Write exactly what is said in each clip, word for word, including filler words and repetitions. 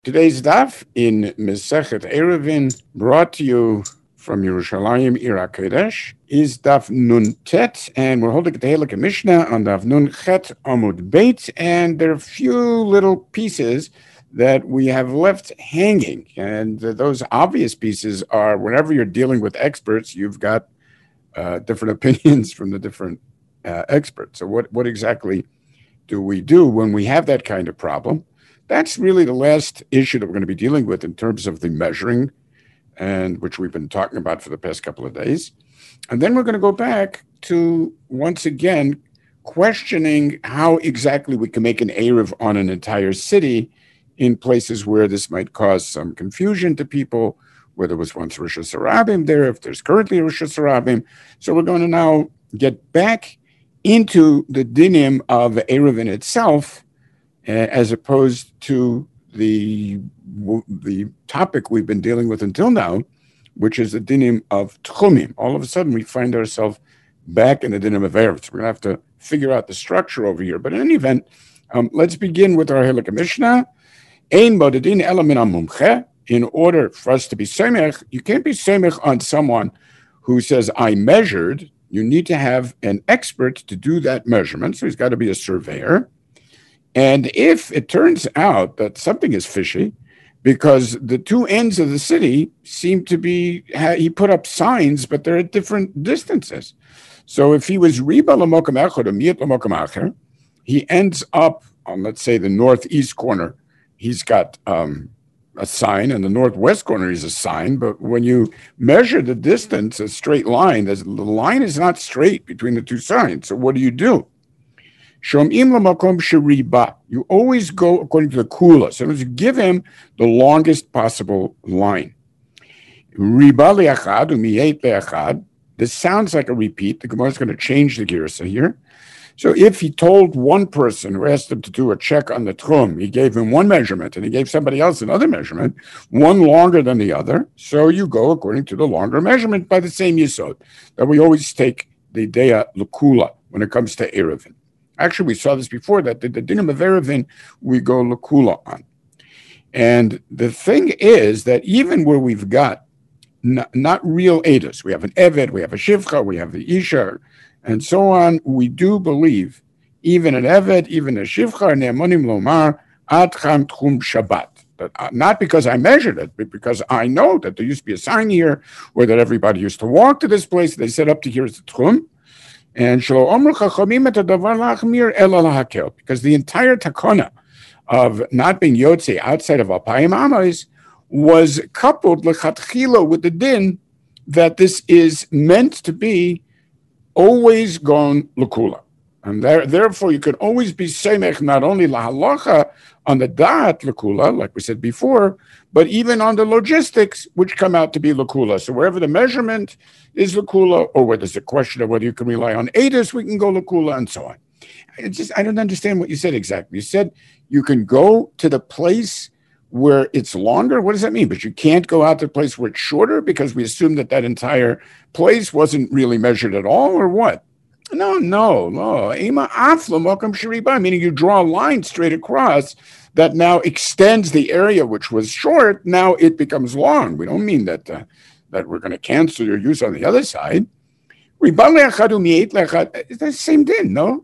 Today's daf in Mesechet Eruvin, brought to you from Yerushalayim, Ir HaKodesh, is daf Nun Tet, and we're holding the Halakha Mishnah on daf Nun Chet Amud Beit, and there are a few little pieces that we have left hanging, and those obvious pieces are whenever you're dealing with experts, you've got uh, different opinions from the different uh, experts. So what, what exactly do we do when we have that kind of problem? That's really the last issue that we're going to be dealing with in terms of the measuring, and which we've been talking about for the past couple of days. And then we're going to go back to, once again, questioning how exactly we can make an Eruv on an entire city in places where this might cause some confusion to people, where there was once Rosh Hashanah there, if there's currently Rosh Hashanah. So we're going to now get back into the dinim of Eruv in itself, as opposed to the the topic we've been dealing with until now, which is the dinim of tchumim. All of a sudden, we find ourselves back in the dinim of erev. So we're going to have to figure out the structure over here. But in any event, um, let's begin with our Halakha Mishnah. Ein bodedin ela min hamumche. In order for us to be semech, you can't be semech on someone who says, I measured. You need to have an expert to do that measurement. So he's got to be a surveyor. And if it turns out that something is fishy, because the two ends of the city seem to be, he put up signs, but they're at different distances. So if he was riba l'mokem echad or miut l'mokem acher, he ends up on, let's say, the northeast corner. He's got um, a sign, and the northwest corner is a sign. But when you measure the distance, a straight line, the line is not straight between the two signs. So what do you do? You always go according to the kula. So you give him the longest possible line. This sounds like a repeat. The Gemara is going to change the girsa here. So if he told one person who asked him to do a check on the tchum, he gave him one measurement, and he gave somebody else another measurement, one longer than the other. So you go according to the longer measurement by the same yisod. That we always take the dea l'kula when it comes to eruvin. Actually, we saw this before, that the, the dinim of eruvin we go l'kula on. And the thing is that even where we've got not, not real edus, we have an eved, we have a shivcha, we have the isha, and so on, we do believe even an eved, even a shivcha, ne'amonim lomar, ad cham tchum shabbat. But not because I measured it, but because I know that there used to be a sign here, or that everybody used to walk to this place, they set up to here is the tchum. And because the entire takana of not being yotze outside of alpayim amas was coupled lechatchila with the din that this is meant to be always gone l'kula, and there, therefore you can always be semech not only lahalacha on the da'at l'kula, like we said before, but even on the logistics, which come out to be l'kula. So wherever the measurement is l'kula, or where there's a question of whether you can rely on edus, we can go l'kula, and so on. I just I don't understand what you said exactly. You said you can go to the place where it's longer. What does that mean? But you can't go out to the place where it's shorter, because we assume that that entire place wasn't really measured at all, or what? No, no, no. Meaning you draw a line straight across that now extends the area which was short. Now it becomes long. We don't mean that uh, that we're going to cancel your use on the other side. It's the same thing, no?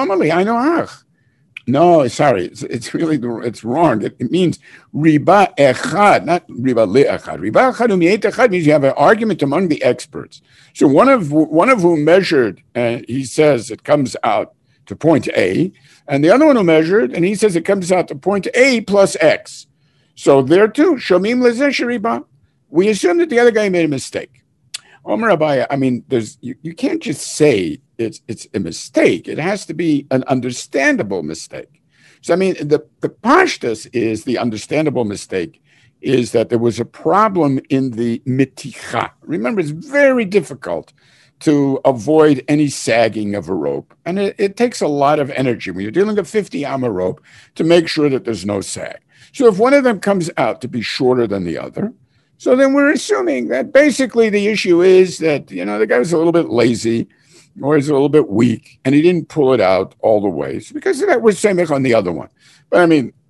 No, sorry, it's, it's really it's wrong. It, it means riba echad, not riba le'echad. Riba echad u'mi'et echad means you have an argument among the experts. So one of one of whom measured, and he says it comes out to point A, and the other one who measured, and he says it comes out to point A plus X. So there too, shomim lezeh sheriba. We assume that the other guy made a mistake. Omer Abaya, I mean, there's you, you can't just say it's it's a mistake. It has to be an understandable mistake. So I mean, the, the pashtus is the understandable mistake is that there was a problem in the miticha. Remember, it's very difficult to avoid any sagging of a rope. And it, it takes a lot of energy when you're dealing with a fifty amma rope to make sure that there's no sag. So if one of them comes out to be shorter than the other, so then we're assuming that basically the issue is that, you know, the guy was a little bit lazy or he's a little bit weak and he didn't pull it out all the way. So because of that, we're semech on the other one. But I mean,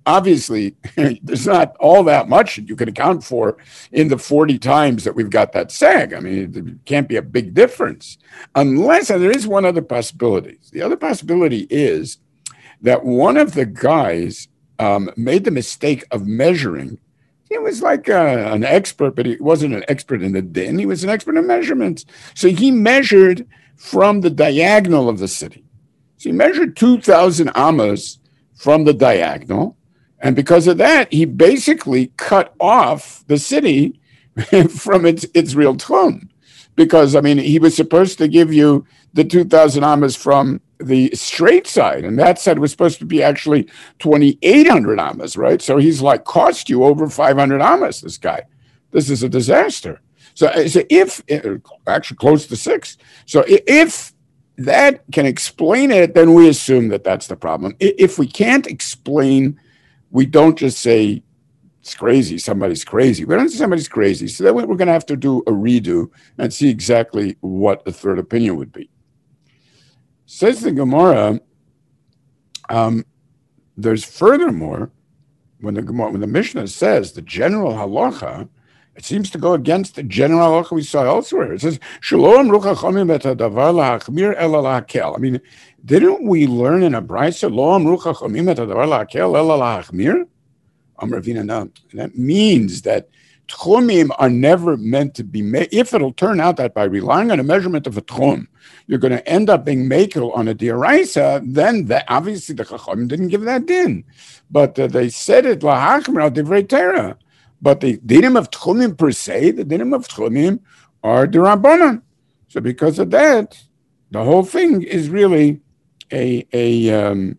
obviously, there's not all that much that you can account for in the forty times that we've got that seg. I mean, it can't be a big difference unless, and there is one other possibility. The other possibility is that one of the guys um, made the mistake of measuring. He was like uh, an expert, but he wasn't an expert in the din. He was an expert in measurements. So he measured from the diagonal of the city. So he measured two thousand amas from the diagonal. And because of that, he basically cut off the city from its, its real tchum. Because, I mean, he was supposed to give you the two thousand amas from the straight side, and that side was supposed to be actually twenty-eight hundred amas, right? So he's like cost you over five hundred amas, this guy. This is a disaster. So, so if, actually close to six. So if that can explain it, then we assume that that's the problem. If we can't explain, we don't just say, it's crazy, somebody's crazy. We don't say somebody's crazy. So then we're going to have to do a redo and see exactly what the third opinion would be. Says the Gemara, um, there's furthermore, when the Gemara, when the Mishnah says the general halacha, it seems to go against the general halacha we saw elsewhere. It says, Shalom rucha chomim et hadavar lahachmir ela lahakel. I mean, didn't we learn in a brayso, Lo amrucha chomim et hadavar lahakel ela lahachmir? Amravina, no. That means that tchumim are never meant to be made. If it'll turn out that by relying on a measurement of a tchum, you're going to end up being makel on a diaraisa, then that, obviously the chacham didn't give that din. But uh, they said it lahachmir al divrei Torah. But the dinim of tchumim per se, the dinim of tchumim are dirabanan. So because of that, the whole thing is really a a um,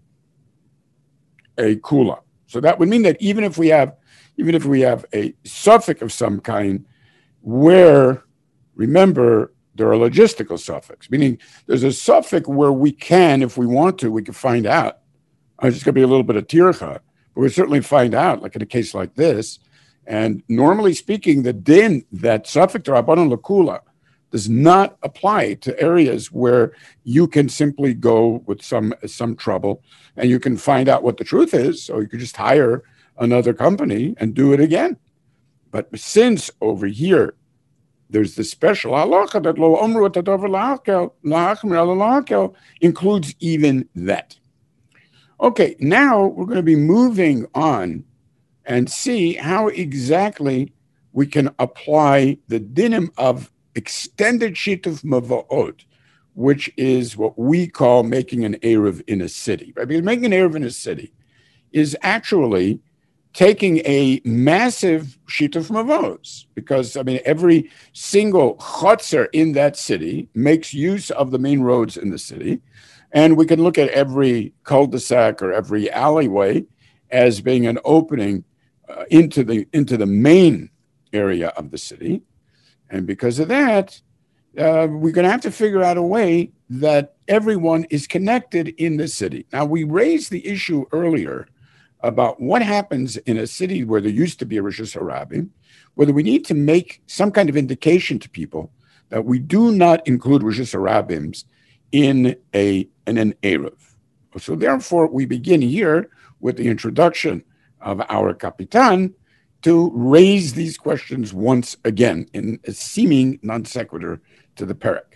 a kula. So that would mean that even if we have, even if we have a suffix of some kind, where, remember, there are logistical suffix, meaning there's a suffix where we can, if we want to, we can find out. It's just going to be a little bit of tircha, but we certainly find out, like in a case like this. And normally speaking, the din, that suffix to rabbanon lakula, does not apply to areas where you can simply go with some some trouble and you can find out what the truth is. So you could just hire another company and do it again. But since over here, there's the special halacha that lo omru et hadavar lahakel, lahachmir ela lahakel, includes even that. Okay, now we're going to be moving on and see how exactly we can apply the dinim of extended sheet of mavaot, which is what we call making an eruv in a city. Right? Because making an eruv in a city is actually taking a massive sheet of mavos, because I mean every single chotzer in that city makes use of the main roads in the city, and we can look at every cul-de-sac or every alleyway as being an opening uh, into the into the main area of the city. And because of that, uh, we're going to have to figure out a way that everyone is connected in the city. Now, we raised the issue earlier about what happens in a city where there used to be a Rishus Harabim, whether we need to make some kind of indication to people that we do not include Rishus Harabims in, a, in an Eruv. So therefore, we begin here with the introduction of our Kapitan, to raise these questions once again in a seeming non sequitur to the Perek.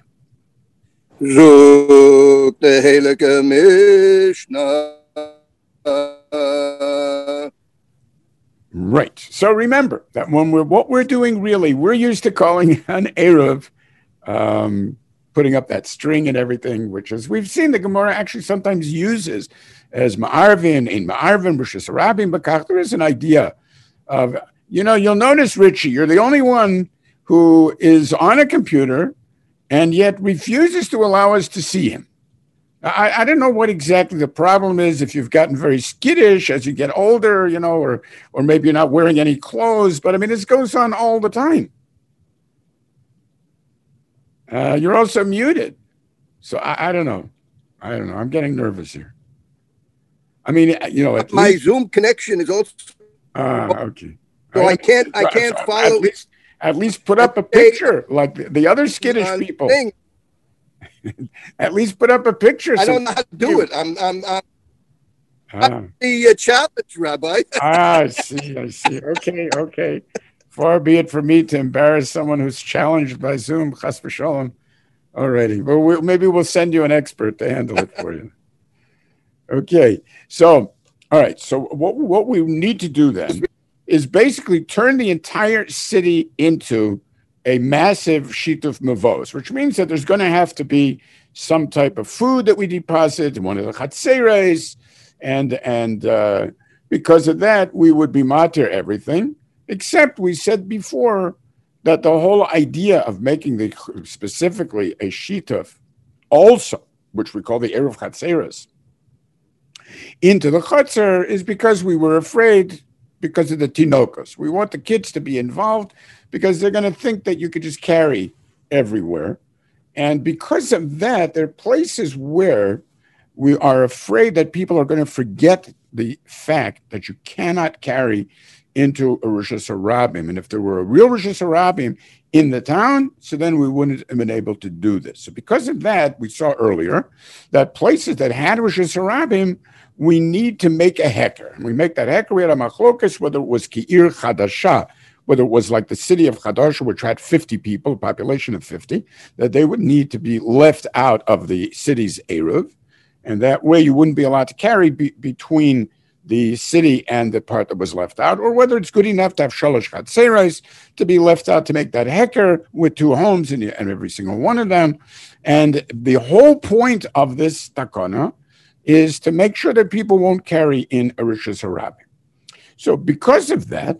Right. So remember that when we're what we're doing really, we're used to calling an Eruv, um, putting up that string and everything, which is we've seen the Gemara actually sometimes uses as Ma'arvin in Ma'arvin Rishus Harabim Bakach. There is an idea of, you know, you'll notice, Richie, you're the only one who is on a computer and yet refuses to allow us to see him. I, I don't know what exactly the problem is, if you've gotten very skittish as you get older, you know, or or maybe you're not wearing any clothes, but I mean, this goes on all the time. Uh, you're also muted. So I, I don't know. I don't know. I'm getting nervous here. I mean, you know, at my least, Zoom connection is also. Ah, okay. So I can't. I can't so follow. At least, at least put up a picture like the, the other skittish people. At least put up a picture. I don't know how to do it. I'm. I'm. I'm Ah, The uh, challenge, Rabbi. ah, I see, I see. Okay, okay. Far be it from me to embarrass someone who's challenged by Zoom, chas v'shalom. Alrighty, well, we, maybe we'll send you an expert to handle it for you. Okay, so all right, so what what we need to do then is basically turn the entire city into a massive sheet of mavos, which means that there's going to have to be some type of food that we deposit in one of the chatzeres, and and uh, because of that, we would be matir everything. Except we said before that the whole idea of making the specifically a shituf also, which we call the eruv chatzeres, into the chutzner is because we were afraid because of the tinokos. We want the kids to be involved because they're going to think that you could just carry everywhere. And because of that, there are places where we are afraid that people are going to forget the fact that you cannot carry into a Rosh Hashanah. And if there were a real Rosh Hashanah in the town, so then we wouldn't have been able to do this. So because of that, we saw earlier that places that had Rosh Hashanah, we need to make a heker. And we make that heker, we had a machlokas, whether it was Ki'ir Chadasha, whether it was like the city of Chadash, which had fifty people, a population of fifty, that they would need to be left out of the city's Eruv. And that way you wouldn't be allowed to carry be- between the city and the part that was left out, or whether it's good enough to have shalosh chatzeros to be left out to make that heker with two homes in, in every single one of them. And the whole point of this takana is to make sure that people won't carry in a Rosh Hashanah. So because of that,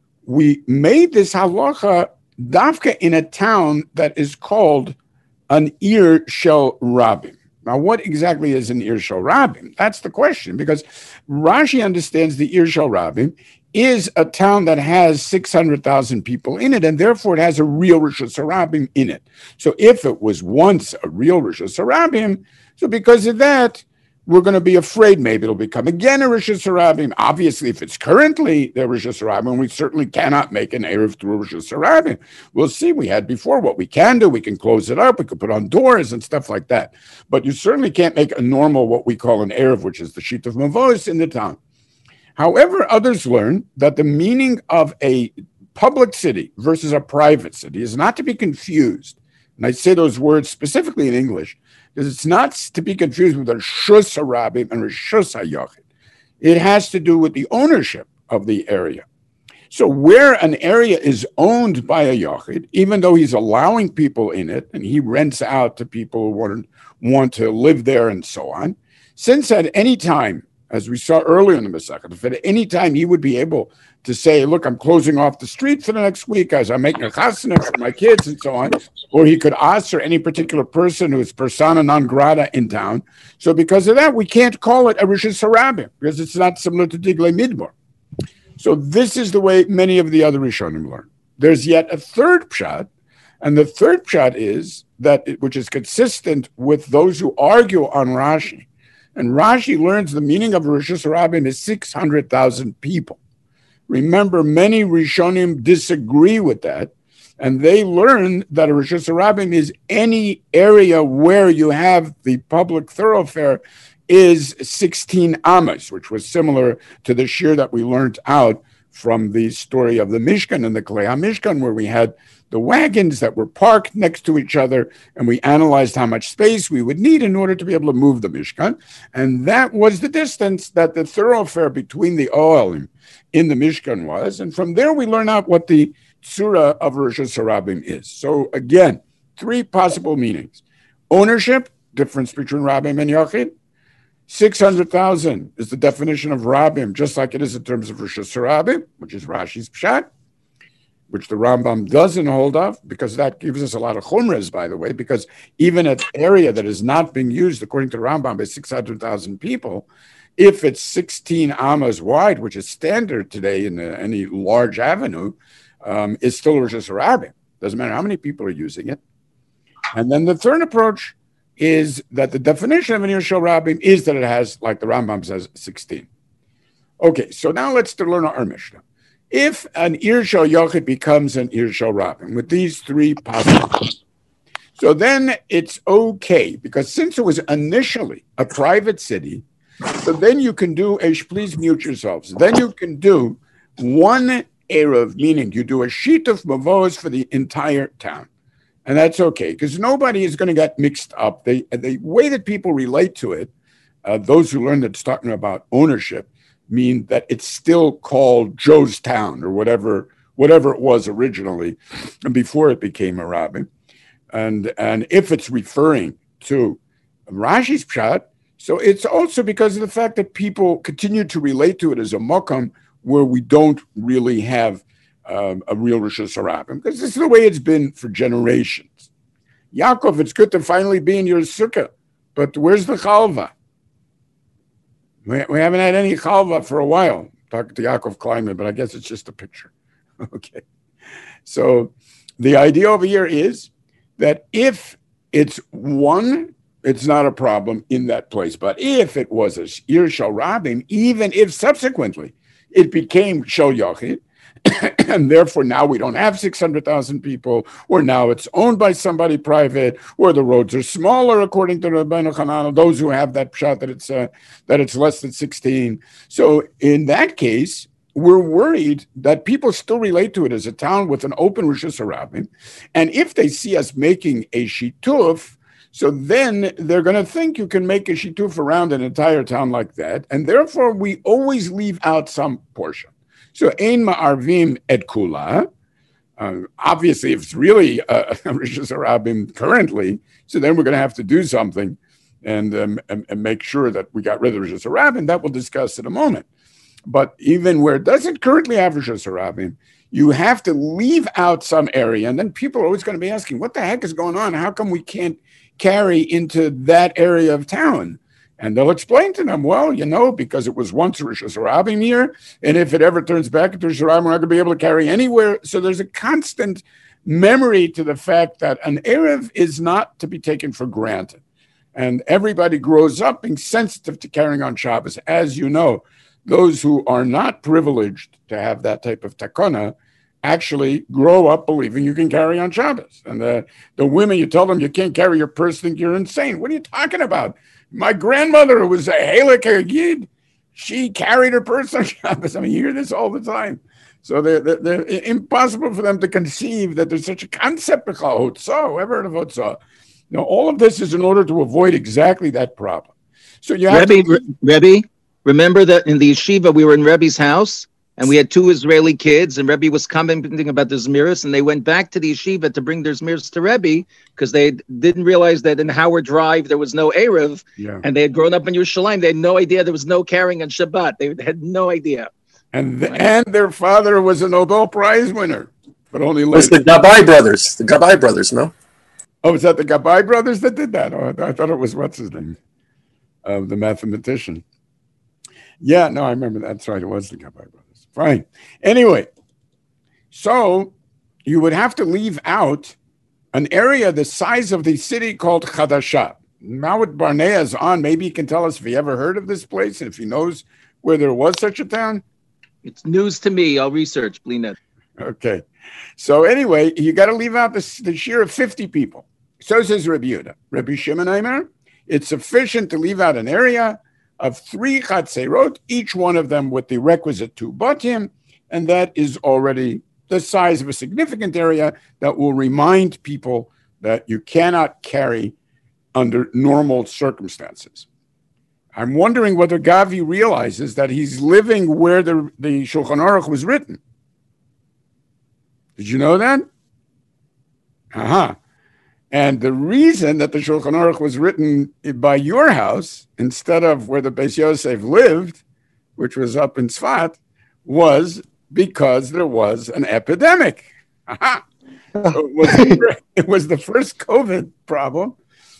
we made this halacha dafka in a town that is called an Ir Shel Rabim. Now, what exactly is an Ir Shel Rabim? That's the question, because Rashi understands the Ir Shel Rabim is a town that has six hundred thousand people in it, and therefore it has a real Rosh Hashanah in it. So if it was once a real Rosh Hashanah, so because of that, we're going to be afraid maybe it'll become again a Rosh Hashanah. Obviously, if it's currently the Rosh Hashanah, we certainly cannot make an Erev through Rosh Hashanah. We'll see. We had before what we can do. We can close it up. We could put on doors and stuff like that. But you certainly can't make a normal, what we call an Erev, which is the sheet of Mavos in the town. However, others learn that the meaning of a public city versus a private city is not to be confused. And I say those words specifically in English, because it's not to be confused with a Rishus HaRabim and Rishus HaYachid. It has to do with the ownership of the area. So where an area is owned by a Yachid, even though he's allowing people in it, and he rents out to people who want, want to live there and so on, since at any time, as we saw earlier in the Masechet, if at any time he would be able to say, look, I'm closing off the street for the next week as I'm making a chasana for my kids and so on, or he could ask for any particular person who is persona non grata in town. So because of that, we can't call it a Rosh Hashanah because it's not similar to Diglei Midbar. So this is the way many of the other Rishonim learn. There's yet a third pshat, and the third pshat is that, it, which is consistent with those who argue on Rashi. And Rashi learns the meaning of Rosh Hashanah is six hundred thousand people. Remember, many Rishonim disagree with that, and they learn that a Rosh Hashanah is any area where you have the public thoroughfare is sixteen amas, which was similar to the shir that we learned out from the story of the Mishkan and the Klei HaMishkan, where we had the wagons that were parked next to each other, and we analyzed how much space we would need in order to be able to move the Mishkan. And that was the distance that the thoroughfare between the Ohalim in the Mishkan was. And from there, we learn out what the Tzura of Rosh Hashanah is. So again, three possible meanings. Ownership, difference between Rabim and Yachid. six hundred thousand is the definition of Rabim, just like it is in terms of Rosh Hashanah, which is Rashi's Pshat, which the Rambam doesn't hold of, because that gives us a lot of chumras, by the way, because even an area that is not being used, according to the Rambam, by six hundred thousand people, if it's sixteen amas wide, which is standard today in the, any large avenue, um, is still Rosh Hashanah. Doesn't matter how many people are using it. And then the third approach is that the definition of an Ir Shel Rabim is that it has, like the Rambam says, sixteen. Okay, so now let's learn our Mishnah. If an Ir Shel Yachid becomes an Ir Shel Rabim with these three possibilities, so then it's okay, because since it was initially a private city, So then you can do, Eish, please mute yourselves. Then you can do one Erev, meaning you do a sheet of Mavos for the entire town. And that's okay, because nobody is going to get mixed up. They, the way that people relate to it, uh, those who learn that it's talking about ownership, mean that it's still called Joe's Town or whatever whatever it was originally, and before it became a rabbi. And, and if it's referring to Rashi's pshat, so it's also because of the fact that people continue to relate to it as a mokum where we don't really have um, a real Rosh Hashanah, because this is the way it's been for generations. Yaakov, it's good to finally be in your sukkah, but where's the chalva? We, we haven't had any chalva for a while. Talking to Yaakov Kleinman, but I guess it's just a picture. Okay. So the idea over here is that if it's one, it's not a problem in that place. But if it was a Ir Shal Rabim, even if subsequently it became Shal Yachid, and therefore now we don't have six hundred thousand people, or now it's owned by somebody private, or the roads are smaller according to Rabbeinu Hananel, those who have that shot that it's uh, that it's less than sixteen. So in that case, we're worried that people still relate to it as a town with an open Rosh Hashanah, and if they see us making a shituf, so then they're going to think you can make a shituf around an entire town like that, and therefore we always leave out some portion. So ein ma'arvim et kula. Uh, obviously, if it's really uh, Rosh Hashanah currently, so then we're going to have to do something and, um, and and make sure that we got rid of Rosh Hashanah, and that we'll discuss in a moment. But even where it doesn't currently have Rosh Hashanah, you have to leave out some area, and then people are always going to be asking, what the heck is going on? How come we can't carry into that area of town? And they'll explain to them, well, you know, because it was once Rosh Hashanah year, and if it ever turns back into Rosh Hashanah, we're not going to be able to carry anywhere. So there's a constant memory to the fact that an Erev is not to be taken for granted. And everybody grows up being sensitive to carrying on Shabbos. As you know, those who are not privileged to have that type of takana actually grow up believing you can carry on Shabbos. And the, the women, you tell them you can't carry your purse, think you're insane. What are you talking about? My grandmother, who was a Halakha Yid, she carried her purse on Shabbos. I mean, you hear this all the time. So they're, they're, they're impossible for them to conceive that there's such a concept of Hotzah. Ever heard of Hotzah? You know, all of this is in order to avoid exactly that problem. So you have Rebbe, to... Rebbe, remember that in the yeshiva, we were in Rebbe's house, and we had two Israeli kids, and Rebbe was commenting about the Zmiris, and they went back to the yeshiva to bring their Zmiris to Rebbe, because they didn't realize that in Howard Drive there was no Erev, Yeah. and they had grown up in Yerushalayim. They had no idea there was no carrying on Shabbat. They had no idea. And, the, and their father was a Nobel Prize winner, but only It was later. the Gabbai brothers. The Gabbai brothers, no? Oh, was that the Gabbai brothers that did that? Oh, I thought it was, what's his name? Uh, the mathematician. Yeah, no, I remember that. That's right. It was the Gabbai brothers. Fine. Anyway, so you would have to leave out an area the size of the city called Chadashah. Now with Barnea is on, maybe he can tell us if he ever heard of this place and if he knows where there was such a town. It's news to me. I'll research, Blina. Okay. So anyway, you got to leave out the, the sheer of fifty people. So says Rabbi Yehuda. Rabbi Shimon Aimer, it's sufficient to leave out an area of three chatzerot, each one of them with the requisite two batim, and that is already the size of a significant area that will remind people that you cannot carry under normal circumstances. I'm wondering whether Gavi realizes that he's living where the, the Shulchan Aruch was written. Did you know that? Uh-huh. And the reason that the Shulchan Aruch was written by your house instead of where the Beis Yosef lived, which was up in Tzfat, was because there was an epidemic. Aha. So it, was, it was the first COVID problem.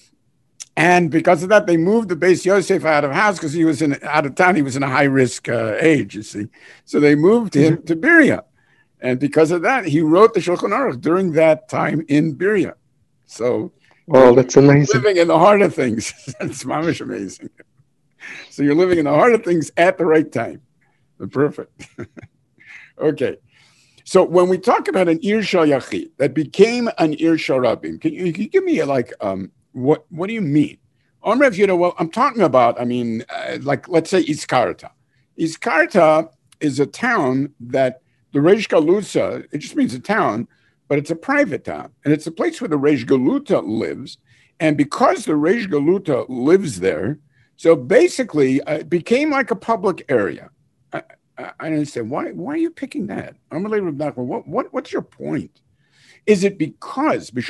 And because of that, they moved the Beis Yosef out of house because he was in out of town. He was in a high-risk uh, age, you see. So they moved him to Biria. And because of that, he wrote the Shulchan Aruch during that time in Biria. So, well, that's amazing. Living in the heart of things. That's mamish amazing. So you're living in the heart of things at the right time. Perfect. Okay. So when we talk about an Ir Shal Yachid that became an Ir Shal Rabim, can you, can you give me a, like, um, what, what do you mean? On Rav Yehuda, well, I'm talking about, I mean, uh, like, let's say Iskarta. Iskarta is a town that the Reish Galuta, it just means a town, but it's a private town. And it's a place where the Reish Galuta lives. And because the Reish Galuta lives there, so basically uh, it became like a public area. I, I, I understand. Why, why are you picking that? I'm going to leave what, what, what's your point? Is it because, look,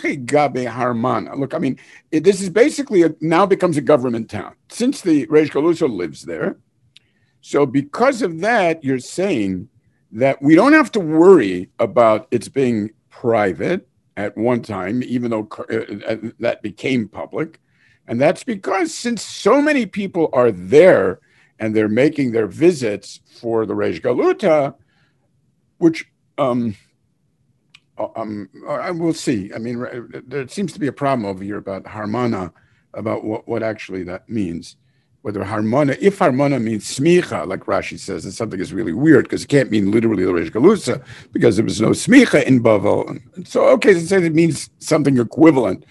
I mean, it, this is basically a, now becomes a government town since the Reish Galuta lives there. So because of that, you're saying that we don't have to worry about its being private at one time, even though uh, that became public. And that's because since so many people are there and they're making their visits for the Reish Galuta, which... um. Um, I will see. I mean, there seems to be a problem over here about harmona, about what, what actually that means. Whether harmona, if harmona means smicha, like Rashi says, then something is really weird because it can't mean literally the Reish Galuta because there was no smicha in Bavel. So, okay, so it means something equivalent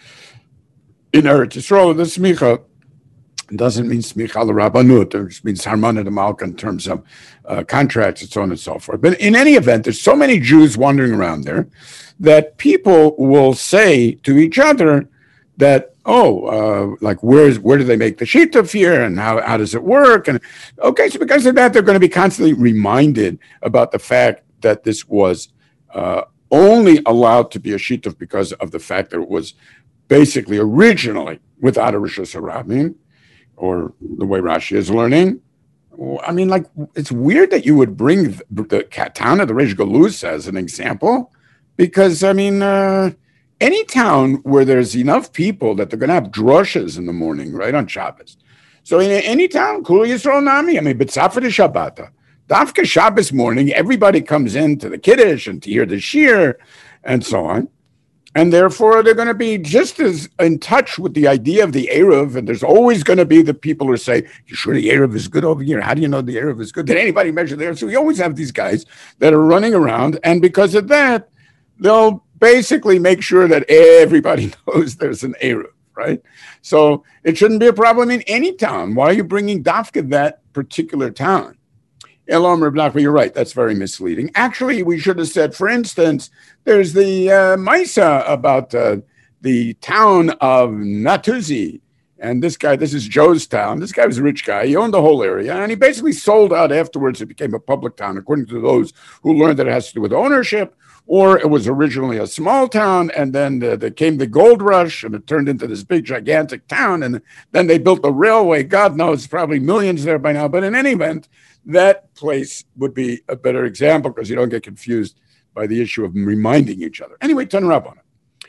in Eretz Yisrael. The smicha doesn't mean smicha l'rabbanut, it just means harmona de malka in terms of uh, contracts and so on and so forth. But in any event, there's so many Jews wandering around there that people will say to each other that, oh, uh, like where's where do they make the shituf here and how, how does it work? And okay, so because of that, they're going to be constantly reminded about the fact that this was uh, only allowed to be a shituf because of the fact that it was basically originally without a rishus harabim, or the way Rashi is learning. I mean, like, it's weird that you would bring the, the town of the Reish Galuta as an example, because, I mean, uh, any town where there's enough people that they're going to have drushes in the morning, right, on Shabbos. So in any town, Kul Yisrael Nami, I mean, B'tzafar Shabbata, Dafka Shabbos morning, everybody comes in to the Kiddush and to hear the Shir and so on. And therefore, they're going to be just as in touch with the idea of the Eruv. And there's always going to be the people who say, you sure the Eruv is good over here? How do you know the Eruv is good? Did anybody measure the Eruv? So we always have these guys that are running around. And because of that, they'll basically make sure that everybody knows there's an Eruv, right? So it shouldn't be a problem in any town. Why are you bringing Dafka that particular town? Elam Reb Nachman, you're right. That's very misleading. Actually, we should have said, for instance, there's the uh, Maisa about uh, the town of Natuzi. And this guy, this is Joe's town. This guy was a rich guy. He owned the whole area. And he basically sold out afterwards. It became a public town, according to those who learned that it has to do with ownership. Or it was originally a small town, and then uh, there came the gold rush, and it turned into this big, gigantic town. And then they built the railway. God knows, probably millions there by now. But in any event, that place would be a better example because you don't get confused by the issue of reminding each other. Anyway, turn up on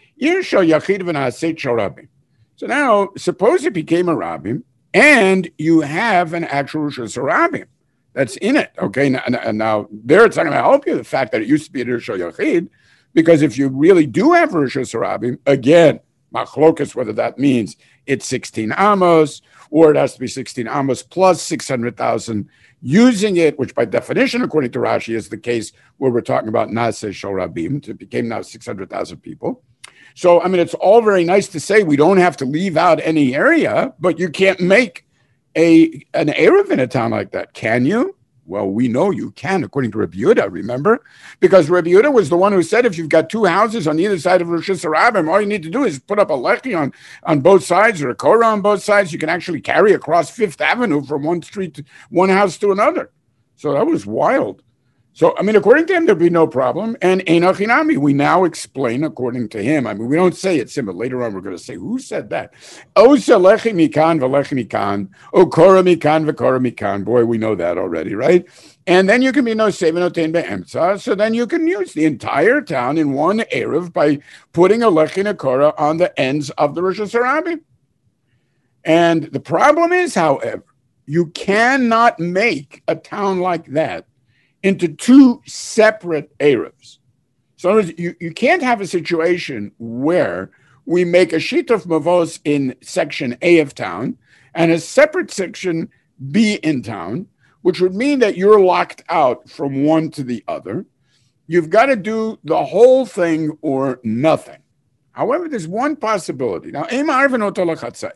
it. So now, suppose it became a rabbim, and you have an actual Rishus Harabim that's in it. Okay, now, now there it's not going to help you the fact that it used to be a Rishus Yachid, because if you really do have Rishus Harabim, again, machlokas, whether that means it's sixteen amos, or it has to be sixteen amos plus six hundred thousand using it, which by definition, according to Rashi, is the case where we're talking about Naseh Shel Rabim. It became now six hundred thousand people. So, I mean, it's all very nice to say we don't have to leave out any area, but you can't make a an Eruv in a town like that, can you? Well, we know you can, according to Rabbi Yehuda, remember? Because Rabbi Yehuda was the one who said if you've got two houses on either side of Rishus Harabim, all you need to do is put up a lechi on, on both sides or a korah on both sides. You can actually carry across Fifth Avenue from one street, to, one house to another. So that was wild. So, I mean, according to him, there'd be no problem. And Einach Hinami, we now explain according to him. I mean, we don't say it simple. Later on, we're going to say, who said that? Osa lechi mikan v'lechi mikan, o korah mikan v'korah mikan. Boy, we know that already, right? And then you can be no seven otein be'emtza. So then you can use the entire town in one Eruv by putting a lechi and a korah on the ends of the Rishus Harabim. And the problem is, however, you cannot make a town like that into two separate Eruvs. So in other words, you, you can't have a situation where we make a shituf mavos in section A of town and a separate section B in town, which would mean that you're locked out from one to the other. You've got to do the whole thing or nothing. However, there's one possibility. Now,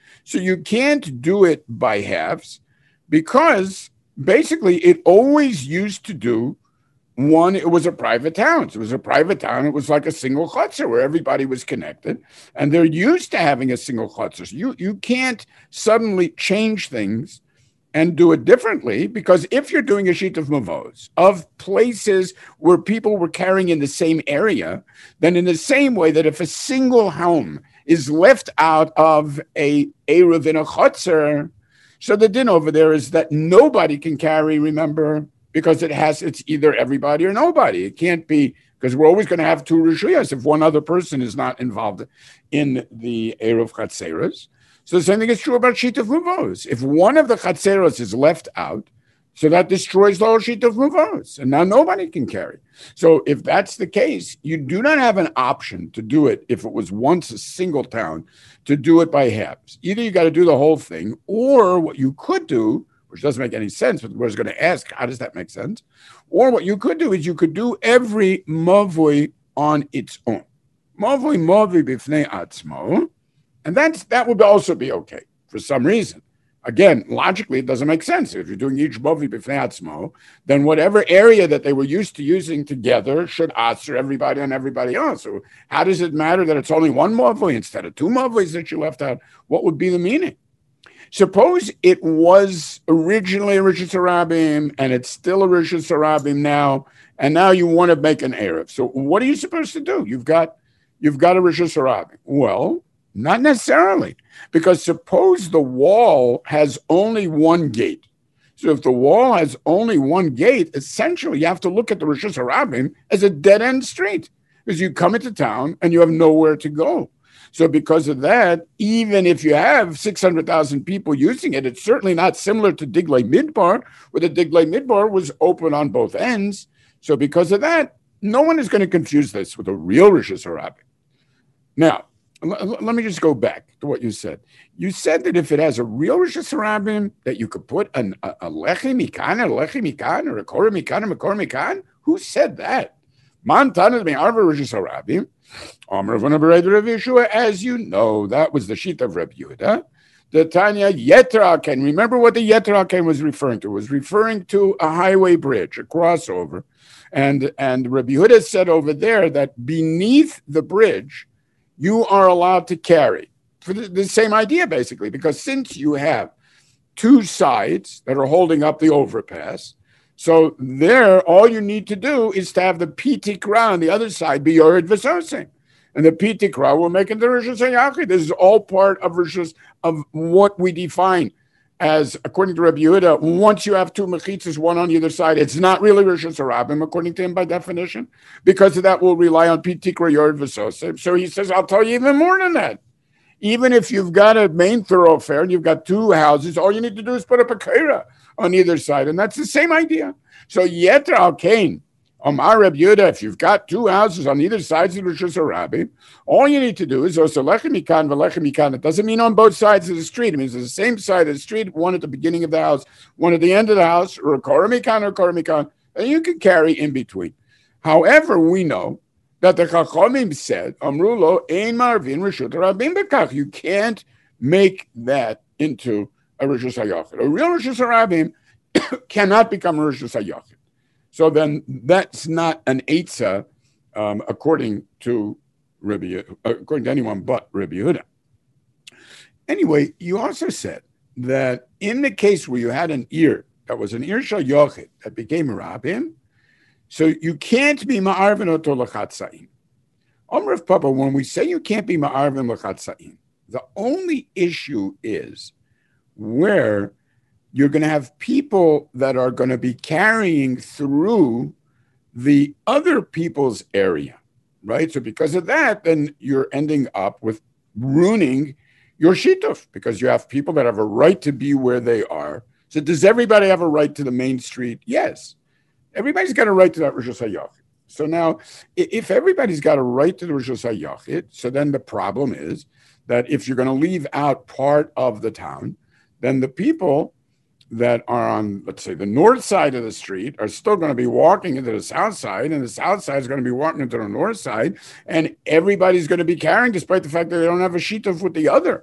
So you can't do it by halves because basically it always used to do one, it was a private town. So it was a private town. It was like a single chutzner where everybody was connected. And they're used to having a single chutzner. So you, you can't suddenly change things and do it differently, because if you're doing a sheet of mavos of places where people were carrying in the same area, then in the same way that if a single home is left out of a eruv in a chutzner, so the din over there is that nobody can carry, remember, because it has, it's either everybody or nobody. It can't be, because we're always going to have two rishuyas if one other person is not involved in the eruv chatzeros. So the same thing is true about sheet of muvos. If one of the chatzeros is left out, so that destroys the whole sheet of muvos, and now nobody can carry. So if that's the case, you do not have an option to do it if it was once a single town, to do it by halves. Either you got to do the whole thing, or what you could do, which doesn't make any sense, but we're going to ask, how does that make sense? Or what you could do is you could do every mavoi on its own. Mavoi mavoi b'fnei atzmo, and that's, that would also be okay for some reason. Again, logically, it doesn't make sense. If you're doing each mavoi b'fnei atzmo, then whatever area that they were used to using together should answer everybody on everybody else. So how does it matter that it's only one mavoi instead of two mavois that you left out? What would be the meaning? Suppose it was originally a Rishus Harabim and it's still a Rishus Harabim now, and now you want to make an eruv. So what are you supposed to do? You've got you've got a Rishus Harabim. Well, not necessarily, because suppose the wall has only one gate. So if the wall has only one gate, essentially you have to look at the Rishus Harabim as a dead-end street, because you come into town and you have nowhere to go. So because of that, even if you have six hundred thousand people using it, it's certainly not similar to Diglei Midbar, where the Diglei Midbar was open on both ends. So because of that, no one is going to confuse this with a real Rishus Harabim. Now, l- let me just go back to what you said. You said that if it has a real Rishus Harabim, that you could put an, a, a Lechi Mikan, a Lechi Mikan, or a Korah Mikan, a Korah Mikan? Who said that? Man Tana Me'arva Rishus Harabim. As you know, that was the sheet of Reb Yehuda. The Tanya Yeter Aken. Remember what the Yeter Aken was referring to? It was referring to a highway bridge, a crossover. And, and Reb Yehuda said over there that beneath the bridge, you are allowed to carry. For the, the same idea, basically, because since you have two sides that are holding up the overpass, so there, all you need to do is to have the Pitikra on the other side be Yored V'Sosing. And the Pitikra will make it the Rishus HaYachid. This is all part of Rishus, of what we define as, according to Rabbi Yehuda, once you have two mechitzas, one on either side, it's not really Rishus Harabim, according to him by definition, because of that will rely on Pitikra, Yored V'Sosing. So he says, I'll tell you even more than that. Even if you've got a main thoroughfare and you've got two houses, all you need to do is put up a kaira on either side, and that's the same idea. So Yeter al Kain, Omar Reb Yehuda, if you've got two houses on either sides of the Rishus Harabim, all you need to do is also lechem mikan v'lechem mikan. It doesn't mean on both sides of the street. It means it's the same side of the street, one at the beginning of the house, one at the end of the house, or a korah mikan or a korah mikan, and you can carry in between. However, we know that the Chachamim said, Amrulo ein marvin Rishut Harabim bekach. You can't make that into a Rishus HaYachid. A real Rishus Harabim cannot become a Rishus HaYachid. So then that's not an Eitzah, um, according to Rabbi, according to anyone but Rabbi Yehuda. Anyway, you also said that in the case where you had an ear that was an ear shal yochid that became a rabbin, so you can't be ma'arvin oto l'chatza'im. Omrav Papa, when we say you can't be ma'arvin l'chatza'im, the only issue is where you're going to have people that are going to be carrying through the other people's area, right? So because of that, then you're ending up with ruining your shituf, because you have people that have a right to be where they are. So does everybody have a right to the main street? Yes. Everybody's got a right to that Rishus HaYachid. So now, if everybody's got a right to the Rishus HaYachid, so then the problem is that if you're going to leave out part of the town, then the people that are on, let's say, the north side of the street are still going to be walking into the south side, and the south side is going to be walking into the north side, and everybody's going to be carrying, despite the fact that they don't have a shituf with the other.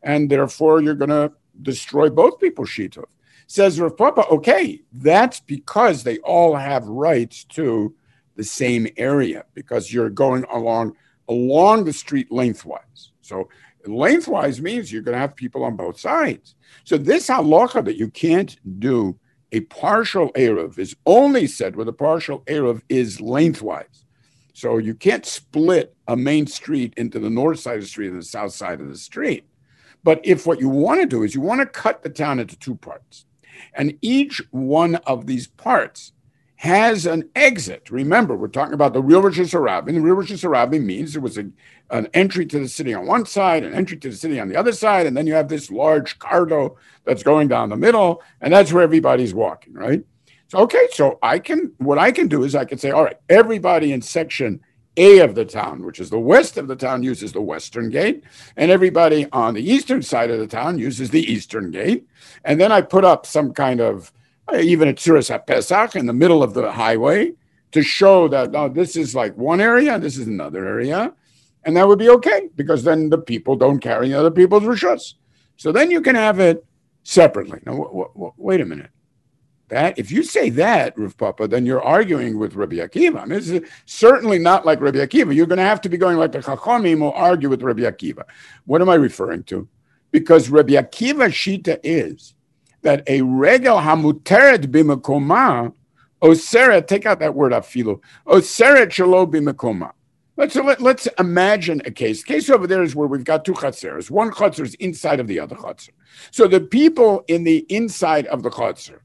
and therefore you're going to destroy both people's shitov. Says Rav Papa, okay, that's because they all have rights to the same area, because you're going along along the street lengthwise. So lengthwise means you're going to have people on both sides. So this halacha that you can't do a partial eruv is only said where the partial eruv is lengthwise. So you can't split a main street into the north side of the street and the south side of the street. But if what you want to do is you want to cut the town into two parts, and each one of these parts has an exit. Remember, we're talking about the real Rosh Hashanah. The real Rosh Hashanah means there was a, an entry to the city on one side, an entry to the city on the other side, and then you have this large corridor that's going down the middle, and that's where everybody's walking, right? So, okay, so I can, what I can do is I can say, all right, everybody in section A of the town, which is the west of the town, uses the western gate, and everybody on the eastern side of the town uses the eastern gate. And then I put up some kind of, uh, even a Tzuras HaPesach in the middle of the highway to show that, oh, this is like one area, this is another area. And that would be okay, because then the people don't carry other people's rishus. So then you can have it separately. Now, w- w- wait a minute. That if you say that, Rav Papa, then you're arguing with Rabbi Akiva. I mean, it's certainly not like Rabbi Akiva. You're going to have to be going like the Chachamim will argue with Rabbi Akiva. What am I referring to? Because Rabbi Akiva shita is that a regel hamuteret b'mekoma oseret. Take out that word afilu. Oseret shelo b'mekoma. Let's let, let's imagine a case. The case over there is where we've got two chatzeres. One chatzer is inside of the other chatzer. So the people in the inside of the chatzer,